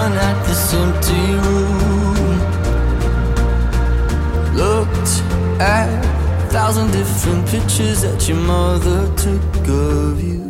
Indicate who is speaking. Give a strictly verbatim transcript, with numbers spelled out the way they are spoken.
Speaker 1: down at this empty room. Looked at a thousand different pictures that your mother took of you.